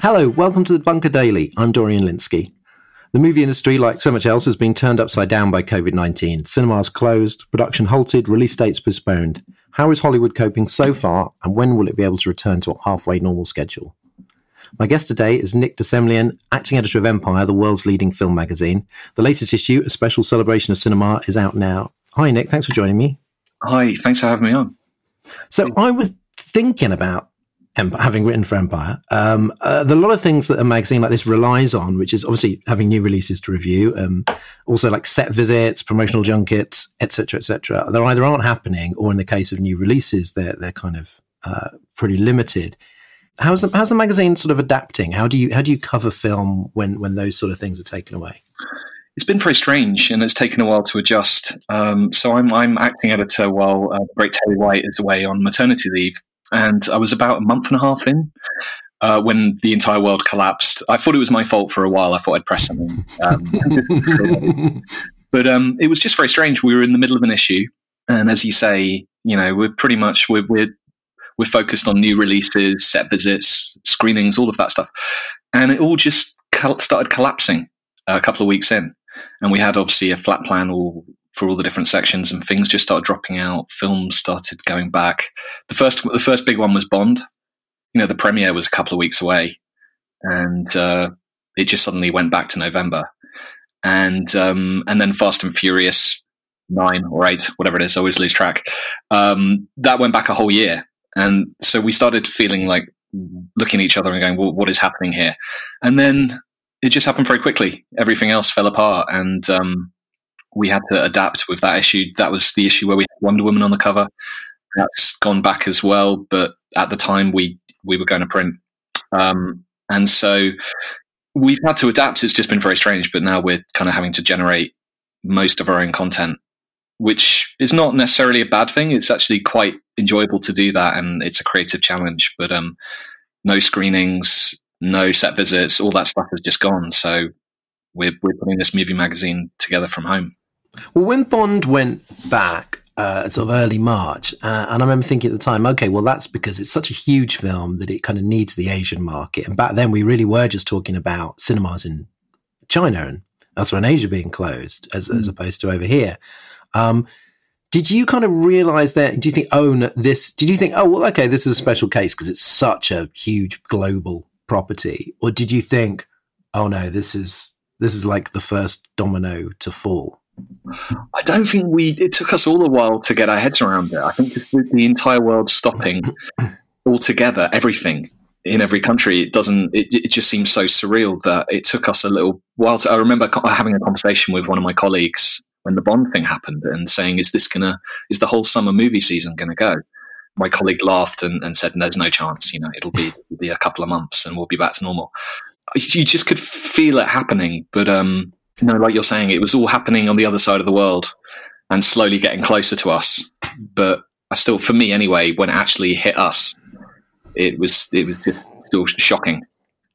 Hello, welcome to the Bunker Daily. I'm Dorian Linsky. The movie industry, like so much else, has been turned upside down by COVID-19. Cinemas closed, production halted, release dates postponed. How is Hollywood coping so far, and when will it be able to return to a halfway normal schedule? My guest today is Nick de Semlyen, acting editor of Empire, the world's leading film magazine. The latest issue, a special celebration of cinema, is out now. Hi, Nick. Thanks for joining me. Hi. Thanks for having me on. So I was thinking about having written for Empire, there are a lot of things that a magazine like this relies on, which is obviously having new releases to review, also like set visits, promotional junkets, etc., etc. They either aren't happening, or in the case of new releases, they're kind of pretty limited. How's the magazine sort of adapting? How do you cover film when those sort of things are taken away? It's been very strange, and it's taken a while to adjust. So I'm acting editor while the great Terry White is away on maternity leave. And I was about a month and a half in when the entire world collapsed. I thought it was my fault for a while. I thought I'd press something. But it was just very strange. We were in the middle of an issue. And as you say, we're pretty much, we're focused on new releases, set visits, screenings, all of that stuff. And it all just started collapsing a couple of weeks in. And we had obviously a flat plan for all the different sections, and things just started dropping out. Films started going back. The first big one was Bond. The premiere was a couple of weeks away, and it just suddenly went back to November. And then Fast and Furious 9 or 8, whatever it is, I always lose track. That went back a whole year, and so we started feeling like looking at each other and going, "Well, what is happening here?" And then it just happened very quickly. Everything else fell apart, and we had to adapt with that issue. That was the issue where we had Wonder Woman on the cover. That's gone back as well, but at the time we were going to print. And so we've had to adapt. It's just been very strange, but now we're kind of having to generate most of our own content, which is not necessarily a bad thing. It's actually quite enjoyable to do that, and it's a creative challenge. But no screenings, no set visits, all that stuff has just gone. So we're putting this movie magazine together from home. Well, when Bond went back sort of early March, and I remember thinking at the time, okay, well, that's because it's such a huge film that it kind of needs the Asian market. And back then we really were just talking about cinemas in China and elsewhere in Asia being closed as opposed to over here. Did you kind of realize that? Did you think, oh, well, okay, this is a special case because it's such a huge global property? Or did you think, oh no, this is like the first domino to fall? I don't think it took us all a while to get our heads around it. I think with the entire world stopping altogether, everything in every country, it just seems so surreal that it took us a little while I remember having a conversation with one of my colleagues when the Bond thing happened and saying, is the whole summer movie season going to go? My colleague laughed and said, there's no chance, it'll be a couple of months and we'll be back to normal. You just could feel it happening, but like you're saying, it was all happening on the other side of the world and slowly getting closer to us. But for me anyway, when it actually hit us, it was just still shocking.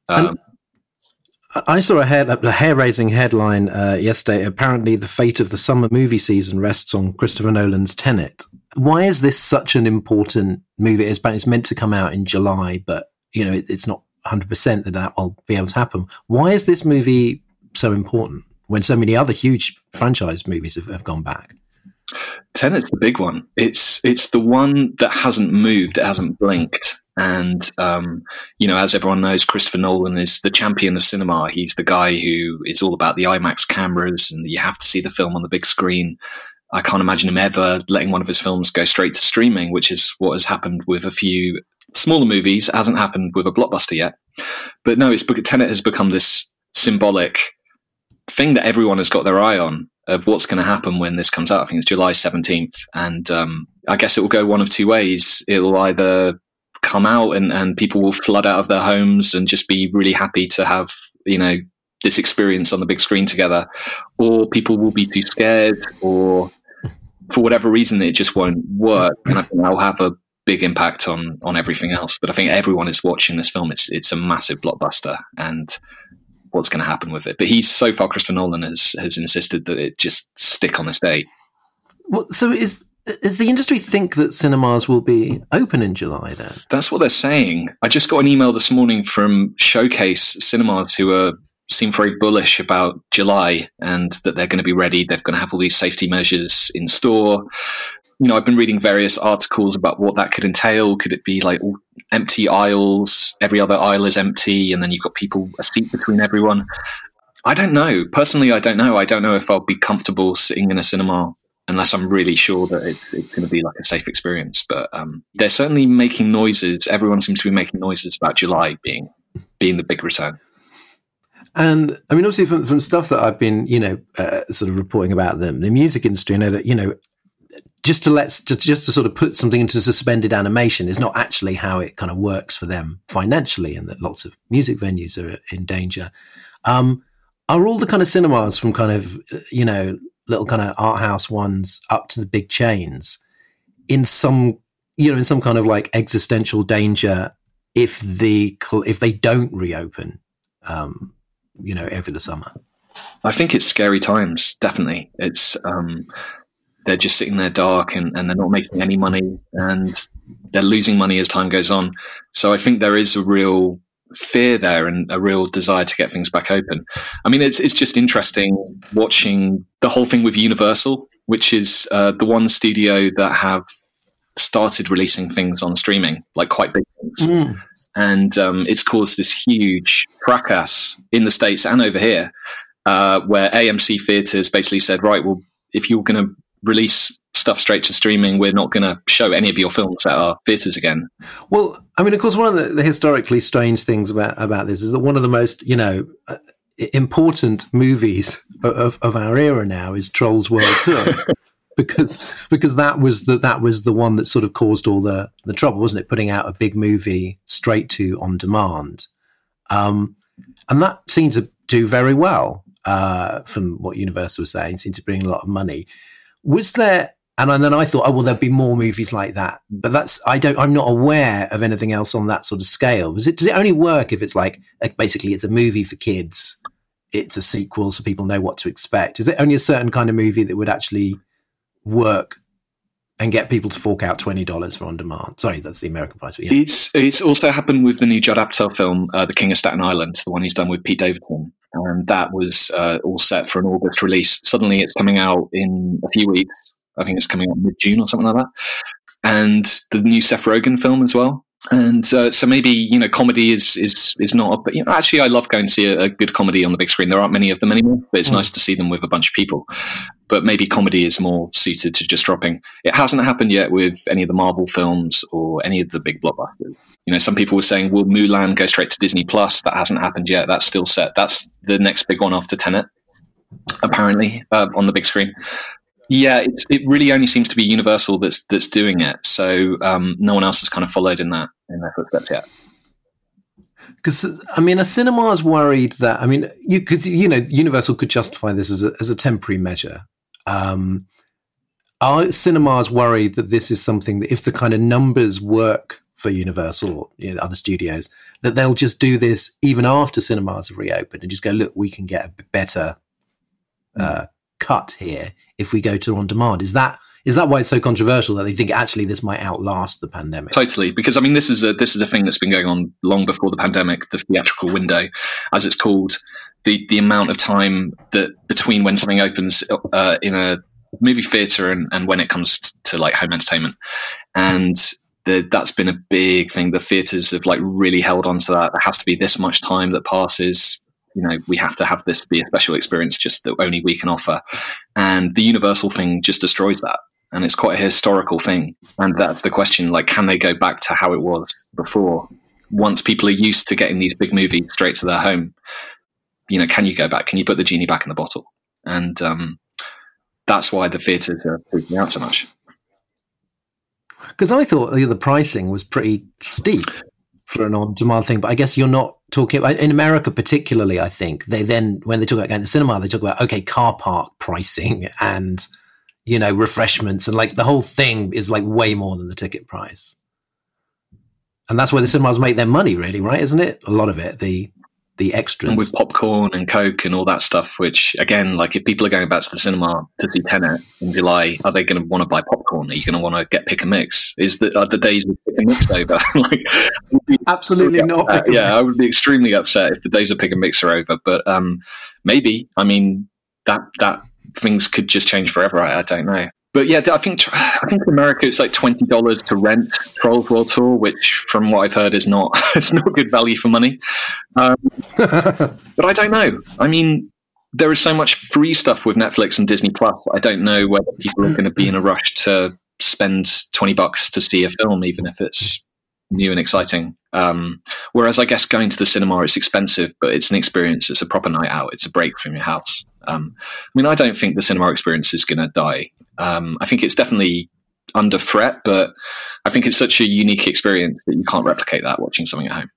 I saw a hair-raising headline yesterday. Apparently, the fate of the summer movie season rests on Christopher Nolan's Tenet. Why is this such an important movie? It's meant to come out in July, but it's not 100% that will be able to happen. Why is this movie so important when so many other huge franchise movies have gone back? Tenet's the big one. It's the one that hasn't moved. It hasn't blinked. And, as everyone knows, Christopher Nolan is the champion of cinema. He's the guy who is all about the IMAX cameras and you have to see the film on the big screen. I can't imagine him ever letting one of his films go straight to streaming, which is what has happened with a few smaller movies. It hasn't happened with a blockbuster yet. But no, Tenet has become this symbolic thing that everyone has got their eye on of what's going to happen when this comes out. I think it's July 17th. And I guess it will go one of two ways. It'll either come out and people will flood out of their homes and just be really happy to have, this experience on the big screen together, or people will be too scared, or for whatever reason, it just won't work. And I think that'll have a big impact on everything else. But I think everyone is watching this film. It's a massive blockbuster, and what's going to happen with it? But Christopher Nolan has insisted that it just stick on this date. Well, so is Does the industry think that cinemas will be open in July then? That's what they're saying. I just got an email this morning from Showcase Cinemas who seem very bullish about July and that they're going to be ready. They're going to have all these safety measures in store. I've been reading various articles about what that could entail. Could it be like all empty aisles? Every other aisle is empty, and then you've got a seat between everyone. I don't know. Personally, I don't know. I don't know if I'll be comfortable sitting in a cinema unless I'm really sure that it's going to be like a safe experience. But they're certainly making noises. Everyone seems to be making noises about July being the big return. And I mean, obviously, from stuff that I've been, sort of reporting about the music industry, I know that just to sort of put something into suspended animation is not actually how it kind of works for them financially, and that lots of music venues are in danger. Are all the kind of cinemas from kind of little kind of art house ones up to the big chains in some kind of like existential danger if they don't reopen, over the summer? I think it's scary times. Definitely. It's, they're just sitting there dark and they're not making any money and they're losing money as time goes on. So I think there is a real fear there and a real desire to get things back open. I mean, it's just interesting watching the whole thing with Universal, which is the one studio that have started releasing things on streaming, like quite big things. And it's caused this huge fracas in the States and over here, where AMC Theatres basically said, right, well, if you're going to release stuff straight to streaming, we're not going to show any of your films at our theatres again. Well, I mean, of course, one of the historically strange things about this is that one of the most, important movies of our era now is Trolls World Tour. because that was the one that sort of caused all the trouble, wasn't it? Putting out a big movie straight to on demand. And that seemed to do very well, from what Universal was saying, seemed to bring a lot of money. Was there, and then I thought, there'll be more movies like that. But I'm not aware of anything else on that sort of scale. Does it only work if it's like basically it's a movie for kids, it's a sequel so people know what to expect? Is it only a certain kind of movie that would actually work and get people to fork out $20 for on demand? Sorry, that's the American price. But yeah. It's also happened with the new Judd Apatow film, The King of Staten Island, the one he's done with Pete Davidson. And that was all set for an August release. Suddenly it's coming out in a few weeks. I think it's coming out mid-June or something like that. And the new Seth Rogen film as well. And so maybe, comedy is not, but actually I love going to see a good comedy on the big screen. There aren't many of them anymore, but it's nice to see them with a bunch of people. But maybe comedy is more suited to just dropping. It hasn't happened yet with any of the Marvel films or any of the big blockbusters. Some people were saying, will Mulan go straight to Disney Plus? That hasn't happened yet. That's still set. That's the next big one after Tenet, apparently, on the big screen. Yeah, it really only seems to be Universal that's doing it. So no one else has kind of followed in their footsteps yet. Because I mean, a cinema is worried that Universal could justify this as a temporary measure. Are cinemas worried that this is something that if the kind of numbers work for Universal or other studios, that they'll just do this even after cinemas have reopened and just go, look, we can get a better cut here if we go to on demand? Is that why it's so controversial that they think actually this might outlast the pandemic? Totally, because I mean this is a thing that's been going on long before the pandemic. The theatrical window, as it's called, the amount of time that between when something opens in a movie theater and when it comes to like home entertainment, and that's been a big thing. The theaters have like really held on to that. There has to be this much time that passes. We have to have this be a special experience just that only we can offer. And the Universal thing just destroys that. And it's quite a historical thing. And that's the question, like, can they go back to how it was before? Once people are used to getting these big movies straight to their home, can you go back? Can you put the genie back in the bottle? And that's why the theatres are freaking out so much. Because I thought the pricing was pretty steep for an on-demand thing, but I guess you're not talking about, in America particularly, I think, they then, when they talk about going to the cinema, they talk about, okay, car park pricing and, refreshments, and like the whole thing is like way more than the ticket price. And that's where the cinemas make their money, really, right? Isn't it? A lot of it, the the extras. And with popcorn and Coke and all that stuff, which, again, like if people are going back to the cinema to see Tenet in July, are they going to want to buy popcorn? Are you going to want to get pick and mix? Are the days of pick and mix over? Absolutely not. I would be extremely upset if the days of pick and mix are over. But maybe, I mean, that things could just change forever. I don't know. But yeah, I think in America it's like $20 to rent Trolls World Tour, which, from what I've heard, is not it's not good value for money. But I don't know. I mean, there is so much free stuff with Netflix and Disney Plus. I don't know whether people are going to be in a rush to spend $20 to see a film, even if it's new and exciting. Whereas I guess going to the cinema is expensive, but it's an experience. It's a proper night out. It's a break from your house. I mean, I don't think the cinema experience is going to die. I think it's definitely under threat, but I think it's such a unique experience that you can't replicate that watching something at home.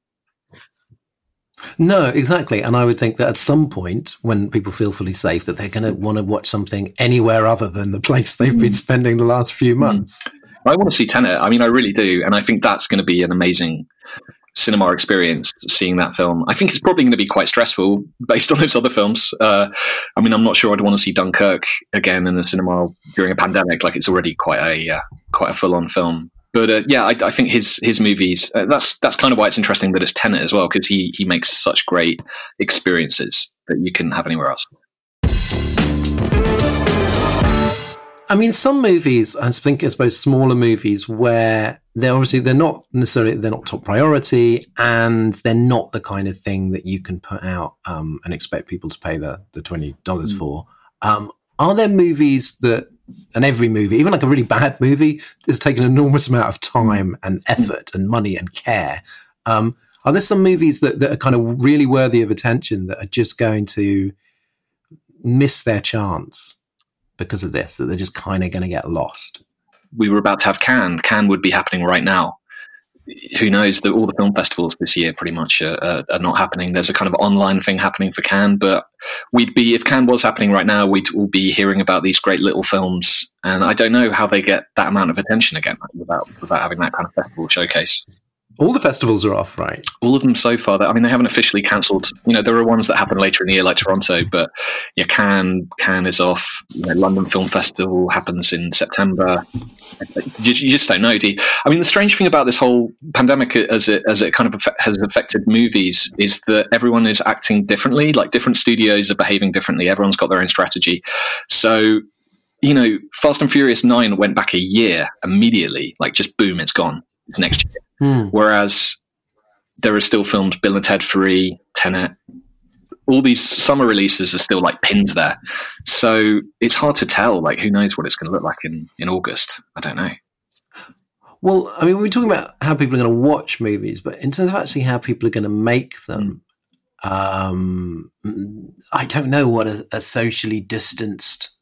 No, exactly. And I would think that at some point, when people feel fully safe, that they're going to want to watch something anywhere other than the place they've been spending the last few months. I want to see Tenet. I mean, I really do. And I think that's going to be an amazing cinema experience, seeing that film. I think it's probably going to be quite stressful based on its other films. I mean, I'm not sure I'd want to see Dunkirk again in the cinema during a pandemic. Like, it's already quite a full-on film. But I think his movies, that's kind of why it's interesting that it's Tenet as well, because he makes such great experiences that you couldn't have anywhere else. I mean, some movies, I suppose smaller movies, where they're not top priority, and they're not the kind of thing that you can put out and expect people to pay the $20 for. Are there movies that, and every movie, even like a really bad movie, has taken an enormous amount of time and effort and money and care? Are there some movies that are kind of really worthy of attention that are just going to miss their chance because of this, that they're just kind of going to get lost? We were about to have Cannes. Cannes would be happening right now. Who knows? All the film festivals this year pretty much are not happening. There's a kind of online thing happening for Cannes, but if Cannes was happening right now, we'd all be hearing about these great little films. And I don't know how they get that amount of attention again without having that kind of festival showcase. All the festivals are off, right? All of them so far. I mean, they haven't officially cancelled. You know, there are ones that happen later in the year, like Toronto, but yeah, Cannes is off. You know, London Film Festival happens in September. You just don't know, do you? I mean, the strange thing about this whole pandemic, as it kind of has affected movies, is that everyone is acting differently. Like, different studios are behaving differently. Everyone's got their own strategy. So, you know, Fast and Furious 9 went back a year immediately. Like, just boom, it's gone. It's next year. Whereas there are still filmed Bill and Ted 3, Tenet. All these summer releases are still like pinned there. So it's hard to tell. Like, who knows what it's going to look like in August? I don't know. Well, I mean, we're talking about how people are going to watch movies, but in terms of actually how people are going to make them, I don't know what a socially distanced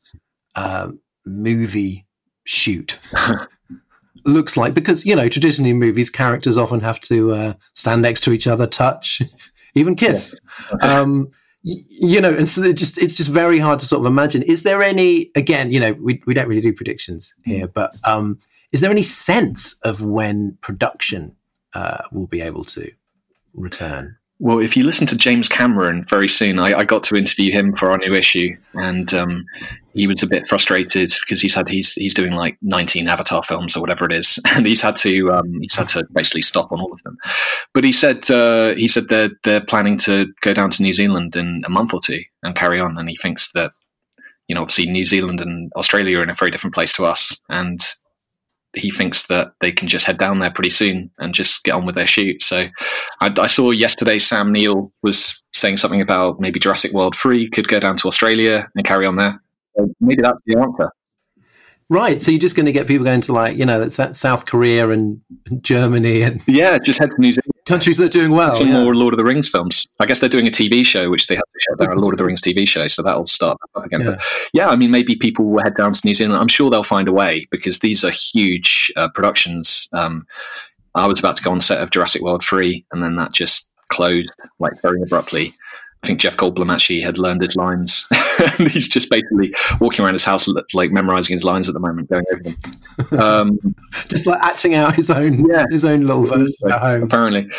movie shoot looks like, because, you know, traditionally in movies, characters often have to stand next to each other, touch, even kiss. Yeah. You know, and so it's just very hard to sort of imagine. Is there any, again, you know, we don't really do predictions here, but is there any sense of when production will be able to return? Well, if you listen to James Cameron very soon, I got to interview him for our new issue, and he was a bit frustrated because he's doing like 19 Avatar films or whatever it is, and he's had to basically stop on all of them. But he said they're planning to go down to New Zealand in a month or two and carry on, and he thinks that, you know, obviously New Zealand and Australia are in a very different place to us, and he thinks that they can just head down there pretty soon and just get on with their shoot. So I saw yesterday Sam Neill was saying something about maybe Jurassic World 3 could go down to Australia and carry on there. So maybe that's the answer. Right. So you're just going to get people going to, like, you know, South Korea and Germany and just head to New Zealand. Countries that are doing well. Some more Lord of the Rings films. I guess they're doing a TV show, which they have to shut down, a Lord of the Rings TV show, so that'll start up again. Yeah. But yeah, I mean, maybe people will head down to New Zealand. I'm sure they'll find a way, because these are huge productions. I was about to go on set of Jurassic World 3, and then that just closed, like, very abruptly. I think Jeff Goldblum actually had learned his lines. And he's just basically walking around his house, like, memorizing his lines at the moment, going over them. Just like acting out his own little version at home. Apparently.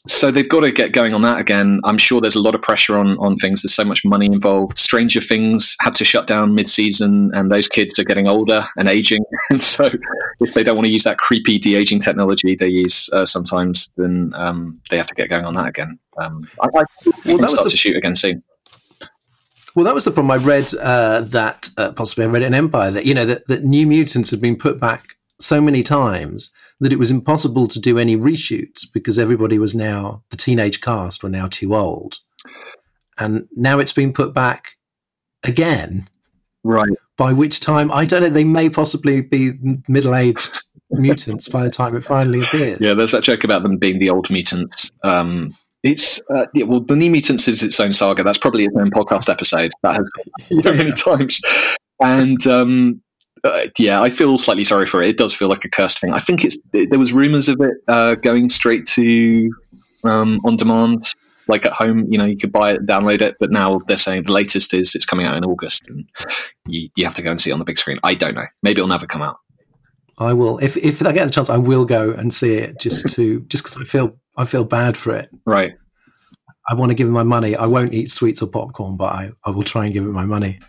So they've got to get going on that again. I'm sure there's a lot of pressure on things. There's so much money involved. Stranger Things had to shut down mid-season, and those kids are getting older and aging. And so if they don't want to use that creepy de-aging technology they use sometimes, then they have to get going on that again. I will start to shoot again soon. Well, that was the problem. I read that possibly I read it in Empire that that New Mutants had been put back so many times that it was impossible to do any reshoots because everybody was now, the teenage cast were now too old. And now it's been put back again. Right. By which time, I don't know, they may possibly be middle-aged mutants by the time it finally appears. Yeah, there's that joke about them being the old mutants. The New Mutants is its own saga. That's probably its own podcast episode. That has so many times. And I feel slightly sorry for it. It does feel like a cursed thing. I think there was rumors of it going straight to on demand, like at home. You could buy it, download it, but now they're saying the latest is it's coming out in August, and you have to go and see it on the big screen. I don't know. Maybe it'll never come out. I will, if I get the chance, I will go and see it just because I feel bad for it. Right. I want to give it my money. I won't eat sweets or popcorn, but I will try and give it my money.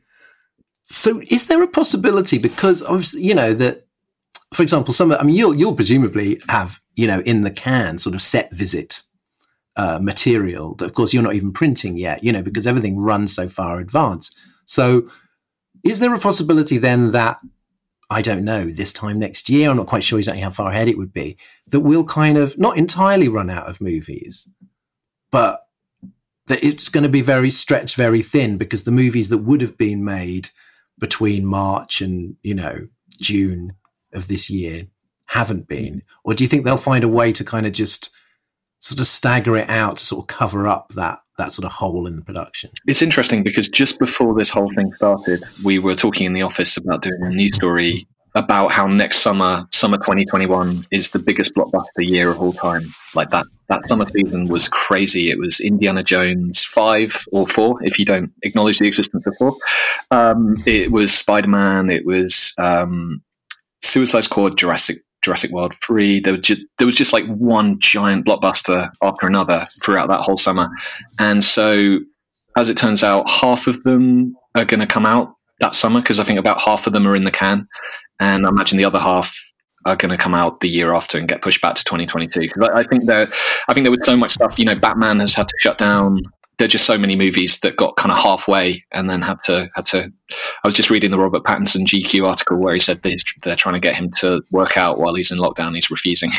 So is there a possibility, because obviously, that, for example, you'll presumably have, in the can sort of set visit material that, of course, you're not even printing yet, because everything runs so far advanced. So is there a possibility then that, I don't know, this time next year, I'm not quite sure exactly how far ahead it would be, that we'll kind of not entirely run out of movies, but that it's going to be very stretched, very thin, because the movies that would have been made between March and, June of this year haven't been? Or do you think they'll find a way to kind of just sort of stagger it out to sort of cover up that sort of hole in the production? It's interesting because just before this whole thing started, we were talking in the office about doing a news story about how next summer 2021, is the biggest blockbuster year of all time. Like that summer season was crazy. It was Indiana Jones 5 or 4, if you don't acknowledge the existence of 4. It was Spider-Man. It was Suicide Squad, Jurassic World 3. There was just like one giant blockbuster after another throughout that whole summer. And so, as it turns out, half of them are going to come out that summer, because I think about half of them are in the can. And I imagine the other half are going to come out the year after and get pushed back to 2022. Because I think there was so much stuff. Batman has had to shut down. There are just so many movies that got kind of halfway and then had to. I was just reading the Robert Pattinson GQ article where he said they're trying to get him to work out while he's in lockdown. He's refusing.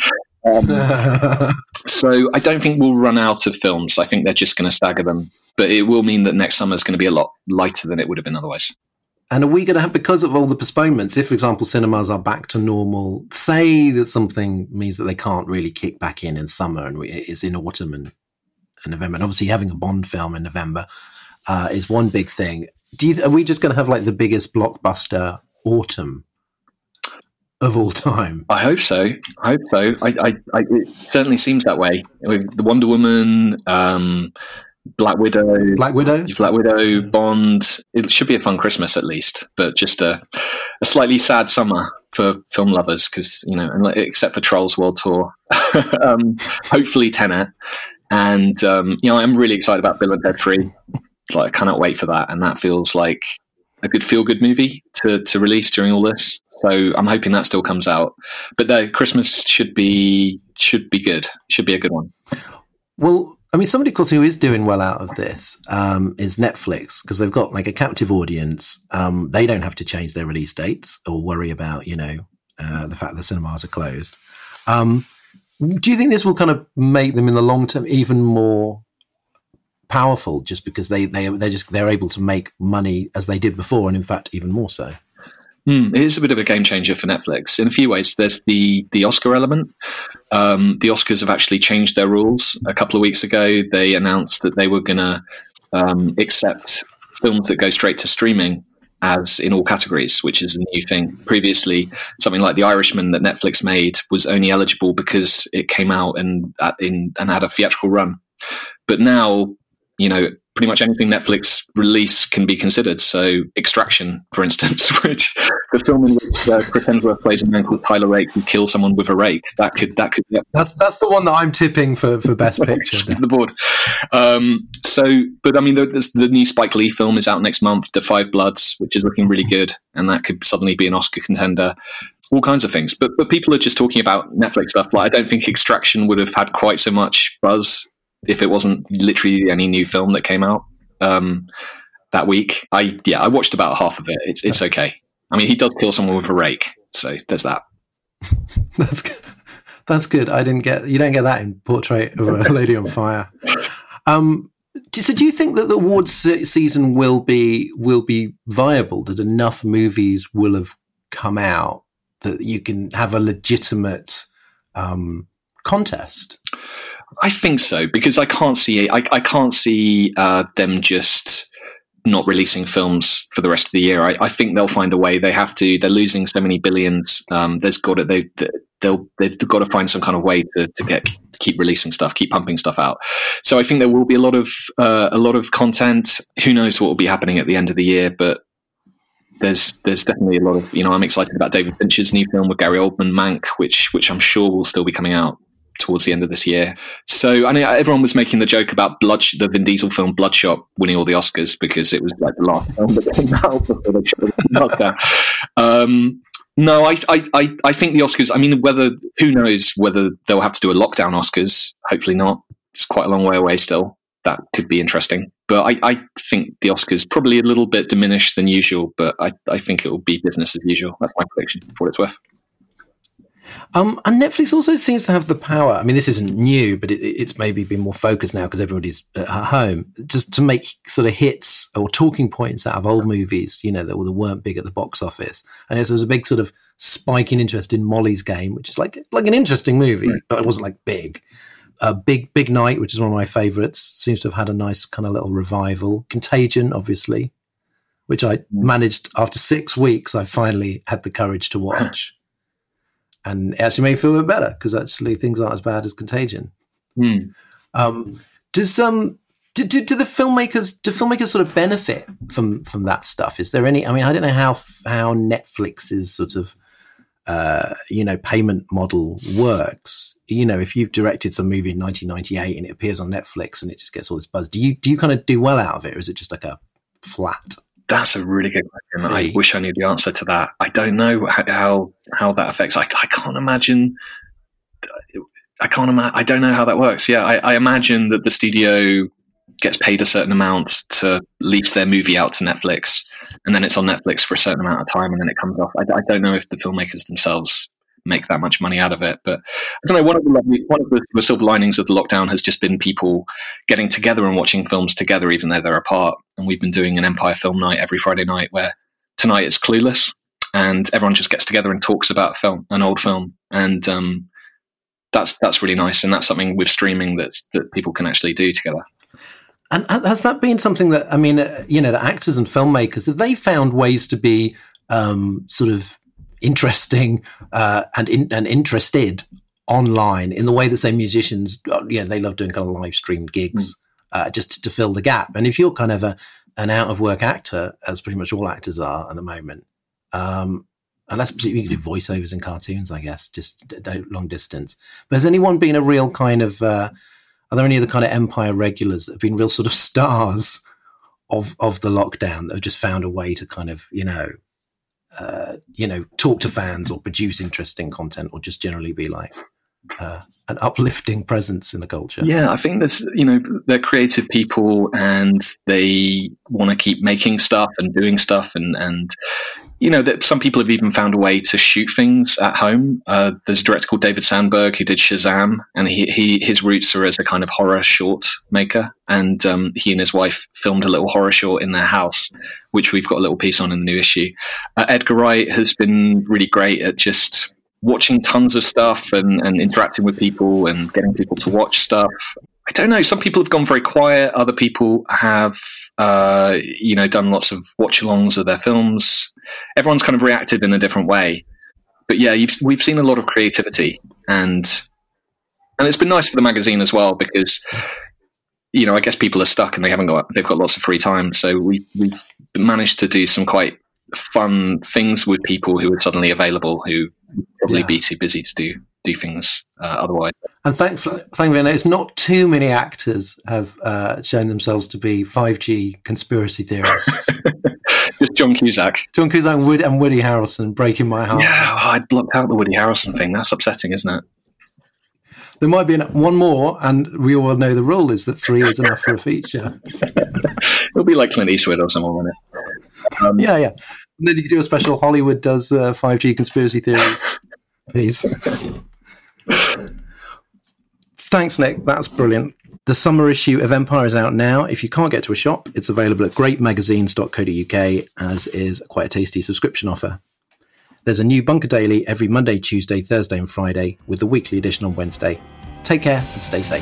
So I don't think we'll run out of films. I think they're just going to stagger them. But it will mean that next summer is going to be a lot lighter than it would have been otherwise. And are we going to have, because of all the postponements, if, for example, cinemas are back to normal, say that something means that they can't really kick back in summer and it's in autumn and November, and obviously having a Bond film in November is one big thing. Are we just going to have like the biggest blockbuster autumn of all time? I hope so. It certainly seems that way. The Wonder Woman, Black Widow, Bond. It should be a fun Christmas at least, but just a slightly sad summer for film lovers because, except for Trolls World Tour, hopefully Tenet. And, I'm really excited about Bill and Ted 3. Like, I cannot wait for that. And that feels like a good feel-good movie to release during all this. So I'm hoping that still comes out. But Christmas should be good. Should be a good one. Well, I mean, somebody, of course, who is doing well out of this is Netflix, because they've got like a captive audience. They don't have to change their release dates or worry about, the fact that cinemas are closed. Do you think this will kind of make them in the long term even more powerful, just because they're able to make money as they did before, and in fact even more so? It is a bit of a game changer for Netflix in a few ways. There's the Oscar element. The Oscars have actually changed their rules. A couple of weeks ago, they announced that they were going to accept films that go straight to streaming as in all categories, which is a new thing. Previously, something like The Irishman that Netflix made was only eligible because it came out and had a theatrical run. But now, pretty much anything Netflix release can be considered. So Extraction, for instance, which the film in which Chris Hemsworth plays a man called Tyler Rake who kills someone with a rake. That could be that's the one that I'm tipping for best picture. The board. But I mean, the new Spike Lee film is out next month, Da 5 Bloods, which is looking really good, and that could suddenly be an Oscar contender. All kinds of things, but people are just talking about Netflix stuff. Like, I don't think Extraction would have had quite so much buzz if it wasn't literally the only new film that came out that week. I watched about half of it. It's okay. I mean, he does kill someone with a rake, so there's that. That's good. That's good. You don't get that in Portrait of a Lady on Fire. So do you think that the awards season will be viable? That enough movies will have come out that you can have a legitimate contest? I think so, because I can't see them just not releasing films for the rest of the year. I think they'll find a way. They have to. They're losing so many billions. They've got to find some kind of way to keep releasing stuff, keep pumping stuff out. So I think there will be a lot of content. Who knows what will be happening at the end of the year, but there's definitely a lot of, I'm excited about David Fincher's new film with Gary Oldman, Mank, which I'm sure will still be coming out towards the end of this year. So I know everyone was making the joke about the Vin Diesel film Bloodshot winning all the Oscars because it was like the last film that came out before they shut the lockdown. No, I think the Oscars, I mean, who knows whether they'll have to do a lockdown Oscars. Hopefully not. It's quite a long way away still. That could be interesting. But I think the Oscars probably a little bit diminished than usual, but I think it will be business as usual. That's my prediction for what it's worth. And Netflix also seems to have the power. I mean, this isn't new, but it's maybe been more focused now because everybody's at home, just to make sort of hits or talking points out of old movies, that weren't big at the box office. And there's a big sort of spike in interest in Molly's Game, which is like an interesting movie, but it wasn't like big. Big Night, which is one of my favourites, seems to have had a nice kind of little revival. Contagion, obviously, which I managed after 6 weeks. I finally had the courage to watch. And it actually made me feel a bit better because actually things aren't as bad as Contagion. Do the filmmakers sort of benefit from that stuff? Is there any? I mean, I don't know how Netflix's sort of payment model works. If you've directed some movie in 1998 and it appears on Netflix and it just gets all this buzz, do you kind of do well out of it, or is it just like a flat? That's a really good question. I wish I knew the answer to that. I don't know how that affects. I can't imagine. I don't know how that works. Yeah, I imagine that the studio gets paid a certain amount to lease their movie out to Netflix, and then it's on Netflix for a certain amount of time, and then it comes off. I don't know if the filmmakers themselves make that much money out of it, but I don't know. One of the silver linings of the lockdown has just been people getting together and watching films together, even though they're apart. And we've been doing an Empire film night every Friday night, where tonight it's Clueless, and everyone just gets together and talks about an old film, and that's really nice. And that's something with streaming that people can actually do together. And has that been something that, I mean, the actors and filmmakers, have they found ways to be sort of interesting and interested online in the way that, say, musicians, they love doing kind of live streamed gigs just to fill the gap? And if you're kind of an out of work actor, as pretty much all actors are at the moment, unless you can do voiceovers in cartoons, I guess, just long distance. But has anyone been a real kind of are there any of the kind of Empire regulars that have been real sort of stars of the lockdown that have just found a way to kind of, talk to fans or produce interesting content, or just generally be like an uplifting presence in the culture? Yeah, I think they're creative people and they want to keep making stuff and doing stuff, and that some people have even found a way to shoot things at home. There's a director called David Sandberg who did Shazam, and his roots are as a kind of horror short maker. And he and his wife filmed a little horror short in their house, which we've got a little piece on in the new issue. Edgar Wright has been really great at just watching tons of stuff and interacting with people and getting people to watch stuff. I don't know. Some people have gone very quiet. Other people have, done lots of watch-alongs of their films. Everyone's kind of reacted in a different way. But yeah, we've seen a lot of creativity, and it's been nice for the magazine as well, because I guess people are stuck and they've got lots of free time. So we've managed to do some quite fun things with people who are suddenly available, who would probably be too busy to do things otherwise. And thankfully, it's not too many actors have shown themselves to be 5G conspiracy theorists. Just John Cusack and Woody Harrelson breaking my heart. Yeah, I blocked out the Woody Harrelson thing. That's upsetting, isn't it? There might be one more, and we all know the rule is that 3 is enough for a feature. It'll be like Clint Eastwood or someone, won't it? Yeah. And then you can do a special Hollywood does 5G conspiracy theories. Please. Thanks, Nick. That's brilliant. The summer issue of Empire is out now. If you can't get to a shop, it's available at greatmagazines.co.uk, as is quite a tasty subscription offer. There's a new Bunker Daily every Monday, Tuesday, Thursday and Friday, with the weekly edition on Wednesday. Take care and stay safe.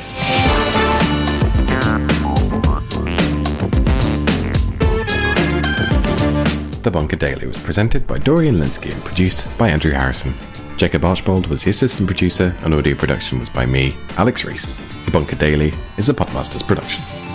The Bunker Daily was presented by Dorian Linsky and produced by Andrew Harrison. Jacob Archbold was the assistant producer and audio production was by me, Alex Rees. The Bunker Daily is a Podmasters production.